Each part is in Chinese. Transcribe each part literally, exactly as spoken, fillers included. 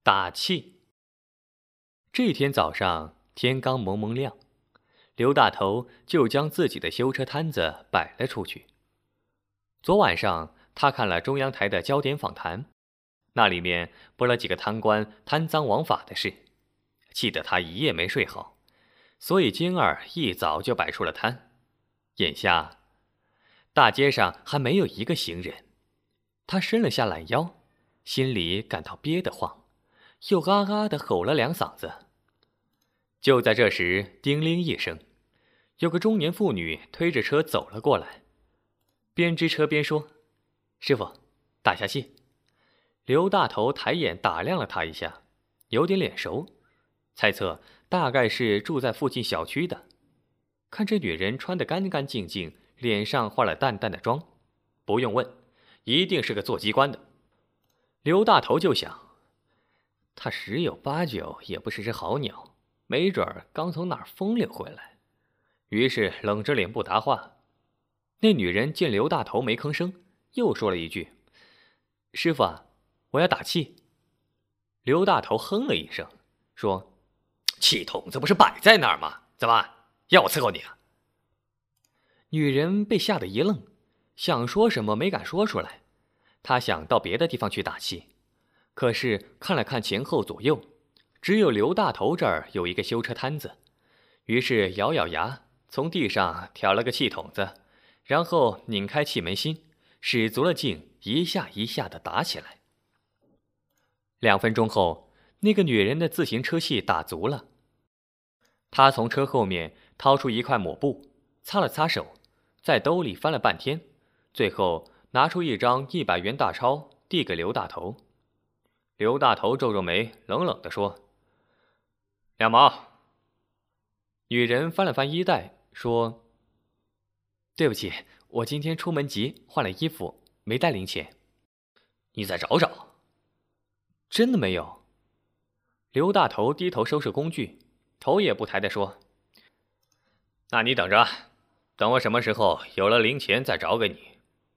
打气。这天早上天刚蒙蒙亮，刘大头就将自己的修车摊子摆了出去。昨晚上他看了中央台的焦点访谈，那里面播了几个贪官贪赃枉法的事，气得他一夜没睡好，所以今儿一早就摆出了摊。眼下大街上还没有一个行人，他伸了下懒腰，心里感到憋得慌，又啊啊地吼了两嗓子。就在这时，叮铃一声，有个中年妇女推着车走了过来，边支车边说：“师傅，打下气。”刘大头抬眼打量了她一下，有点脸熟，猜测大概是住在附近小区的。看这女人穿得干干净净，脸上化了淡淡的妆，不用问，一定是个做机关的。刘大头就想，他十有八九也不是只好鸟，没准儿刚从哪儿风溜回来。于是冷着脸不答话。那女人见刘大头没吭声，又说了一句：“师傅啊，我要打气。”刘大头哼了一声，说：“气筒子不是摆在那儿吗？怎么要我伺候你啊？”女人被吓得一愣，想说什么没敢说出来。她想到别的地方去打气，可是看了看前后左右，只有刘大头这儿有一个修车摊子，于是咬咬牙，从地上挑了个气筒子，然后拧开气门芯，使足了劲，一下一下地打起来。两分钟后，那个女人的自行车气打足了。她从车后面掏出一块抹布，擦了擦手，在兜里翻了半天，最后拿出一张一百元大钞递给刘大头。刘大头皱皱眉，冷冷地说：“两毛。”女人翻了翻衣袋，说：“对不起，我今天出门急，换了衣服，没带零钱。”“你再找找。”“真的没有。”刘大头低头收拾工具，头也不抬地说：“那你等着，等我什么时候有了零钱再找给你。”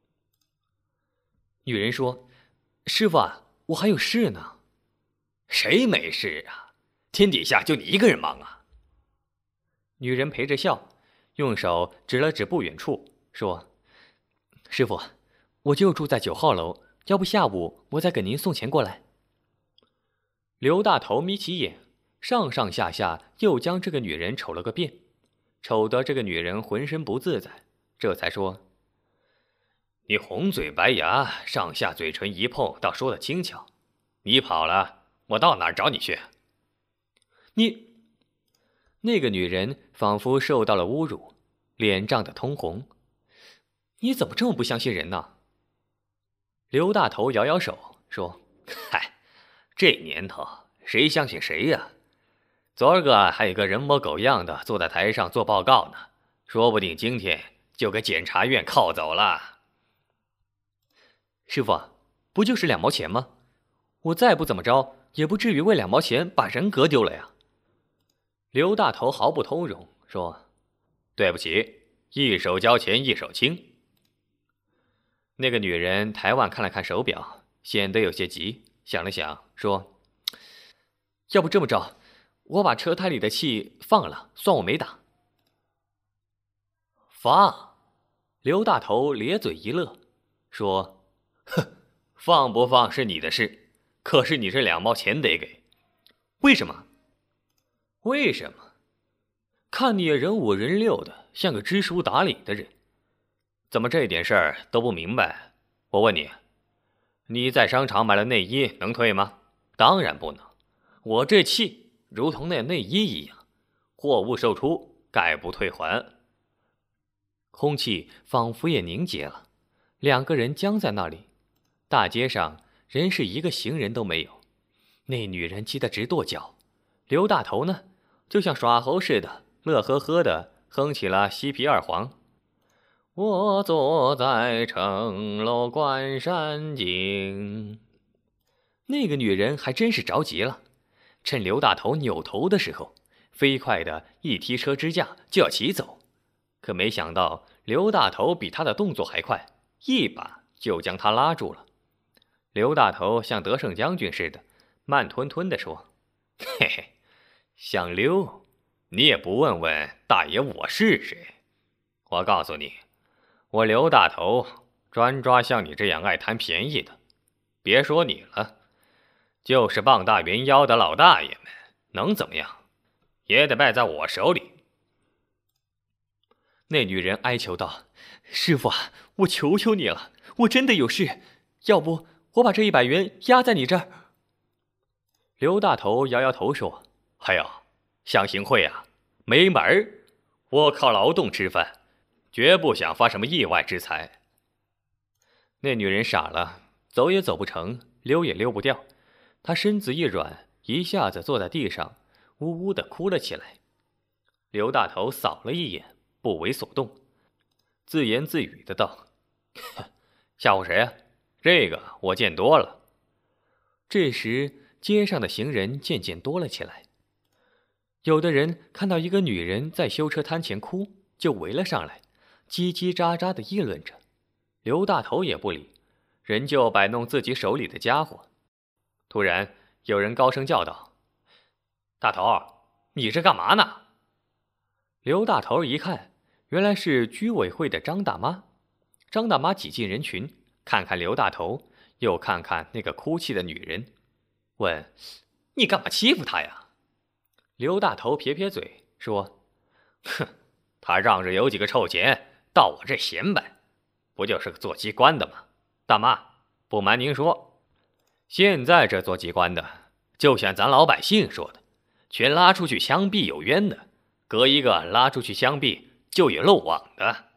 女人说：“师傅啊，我还有事呢。”“谁没事啊？天底下就你一个人忙啊？”女人陪着笑，用手指了指不远处，说：“师傅，我就住在九号楼，要不下午我再给您送钱过来。”刘大头眯起眼，上上下下又将这个女人瞅了个遍，瞅得这个女人浑身不自在，这才说：“你红嘴白牙，上下嘴唇一碰，倒说得轻巧。你跑了，我到哪儿找你去？”“你……”那个女人仿佛受到了侮辱，脸涨得通红。“你怎么这么不相信人呢？”刘大头摇摇手说：“嗨，这年头谁相信谁呀？昨儿个还有个人模狗样的坐在台上做报告呢，说不定今天就给检察院铐走了。”“师傅，不就是两毛钱吗？我再不怎么着，也不至于为两毛钱把人格丢了呀。”刘大头毫不通融说：“对不起，一手交钱一手清。”那个女人抬腕看了看手表，显得有些急，想了想说：“要不这么着，我把车胎里的气放了，算我没打。”“放？”刘大头咧嘴一乐，说：“哼，放不放是你的事，可是你这两毛钱得给。”“为什么？”“为什么？看你也人五人六的，像个知书达理的人，怎么这点事儿都不明白？我问你，你在商场买了内衣能退吗？当然不能。我这气如同那内衣一样，货物售出，概不退还。”空气仿佛也凝结了，两个人僵在那里。大街上人是一个行人都没有。那女人气得直跺脚，刘大头呢，就像耍猴似的，乐呵呵的哼起了西皮二黄。我坐在城楼观山景。那个女人还真是着急了，趁刘大头扭头的时候，飞快的一踢车支架就要骑走，可没想到刘大头比他的动作还快，一把就将他拉住了。刘大头像得胜将军似的， 慢吞吞地说：“嘿嘿，想溜，你也不问问大爷我是谁？我告诉你，我刘大头专抓像你这样爱贪便宜的。别说你了，就是傍大云腰的老大爷们，能怎么样？也得败在我手里。” 那女人哀求道：“师傅啊，我求求你了，我真的有事，要不我把这一百元压在你这儿。” 刘大头摇摇头说：“哎呦，想行贿啊，没门儿！我靠劳动吃饭，绝不想发什么意外之财。”那女人傻了，走也走不成，溜也溜不掉。她身子一软，一下子坐在地上，呜呜地哭了起来。刘大头扫了一眼，不为所动，自言自语的道：“吓唬谁啊？这个我见多了。”这时街上的行人渐渐多了起来，有的人看到一个女人在修车摊前哭，就围了上来，叽叽喳喳地议论着。刘大头也不理，仍旧摆弄自己手里的家伙。突然有人高声叫道：“大头，你这干嘛呢？”刘大头一看，原来是居委会的张大妈。张大妈挤进人群，看看刘大头，又看看那个哭泣的女人，问：“你干嘛欺负她呀？”刘大头撇撇嘴说：“哼，她仗着有几个臭钱到我这显摆，不就是个做机关的吗？大妈，不瞒您说，现在这做机关的，就像咱老百姓说的，全拉出去枪毙有冤的，隔一个拉出去枪毙就有漏网的。”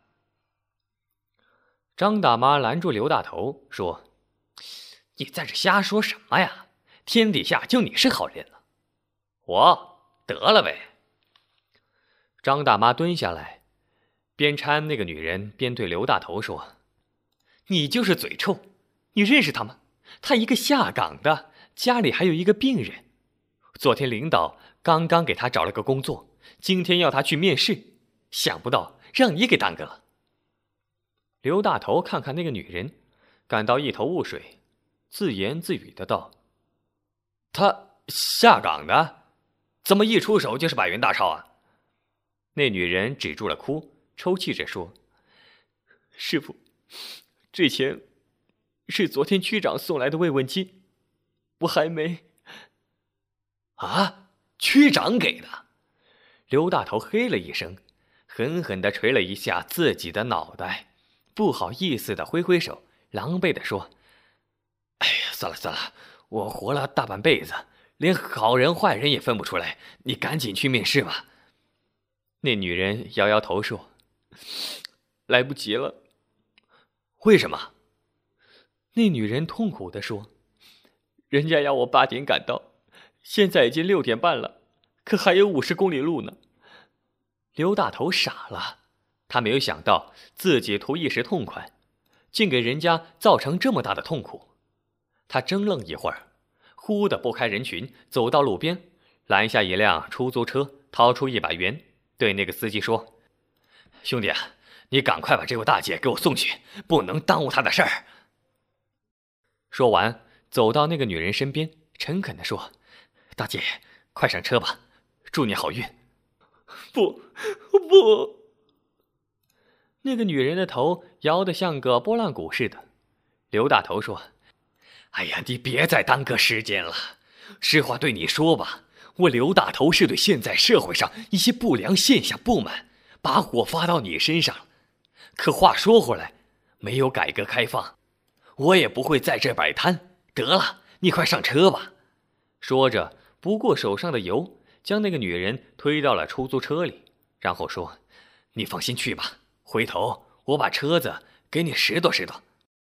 张大妈拦住刘大头说：“你在这瞎说什么呀？天底下就你是好人了。”“我得了呗。”张大妈蹲下来，边搀那个女人边对刘大头说：“你就是嘴臭，你认识他吗？他一个下岗的，家里还有一个病人。昨天领导刚刚给他找了个工作，今天要他去面试，想不到让你给耽搁了。”刘大头看看那个女人，感到一头雾水，自言自语的道：“他下岗的，怎么一出手就是百元大钞啊？”那女人止住了哭，抽泣着说：“师傅，这钱是昨天区长送来的慰问金，我还没……”“啊，区长给的？”刘大头嘿了一声，狠狠地捶了一下自己的脑袋，不好意思地挥挥手，狼狈地说：“哎呀，算了算了，我活了大半辈子，连好人坏人也分不出来，你赶紧去面试吧。”那女人摇摇头说：“来不及了。”“为什么？”那女人痛苦地说：“人家要我八点赶到，现在已经六点半了，可还有五十公里路呢。”刘大头傻了，他没有想到自己图一时痛快，竟给人家造成这么大的痛苦。他怔愣一会儿，忽地拨开人群，走到路边，拦下一辆出租车，掏出一百元，对那个司机说：“兄弟啊，你赶快把这位大姐给我送去，不能耽误她的事儿。”说完，走到那个女人身边，诚恳地说：“大姐，快上车吧，祝你好运。”“不，不！”那个女人的头摇得像个拨浪鼓似的。刘大头说：“哎呀，你别再耽搁时间了。实话对你说吧，我刘大头是对现在社会上一些不良现象不满，把火发到你身上了。可话说回来，没有改革开放，我也不会在这摆摊。得了，你快上车吧。”说着，不顾手上的油，将那个女人推到了出租车里，然后说：“你放心去吧，回头我把车子给你拾掇拾掇。”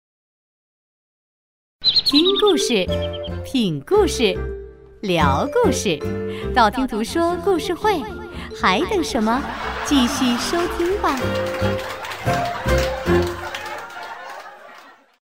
听故事，品故事，聊故事，道听途说故事会，还等什么？继续收听吧。